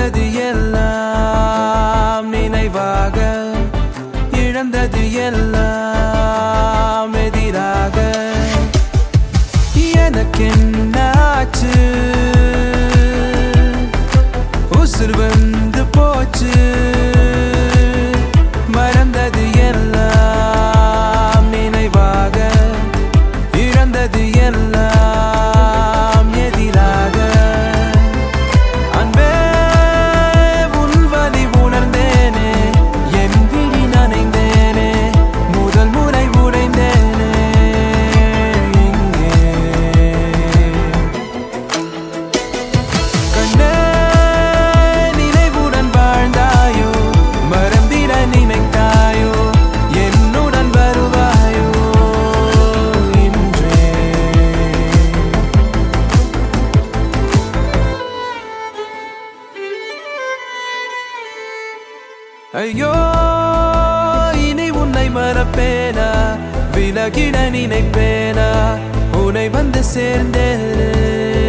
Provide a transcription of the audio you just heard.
மறந்தது எல்லாம் நினைவாக, இழந்தது எல்லாம் எதிராக. எனக்கென்னாச்சு, உசுர் வந்து போச்சு. மறந்தது எல்லாம் நினைவாக, இழந்தது எல்லாம் எதிராக. அன்பே உன் வலி உணர்ந்தேனே, என் விழி நனைந்தேனே, முதல் முறை உடைந்தேனே இங்கே. கண்ணே நினைவுடன் வாழ்ந்தாயோ, மறந்திட நினைத்தாயோ, என்னுடன் வருவாயோ இன்றே. ஐயோ இனி உன்னை மறப்பேனா, விலகிட நினைப்பேனா, உன்னை வந்து சேர்ந்தேனே.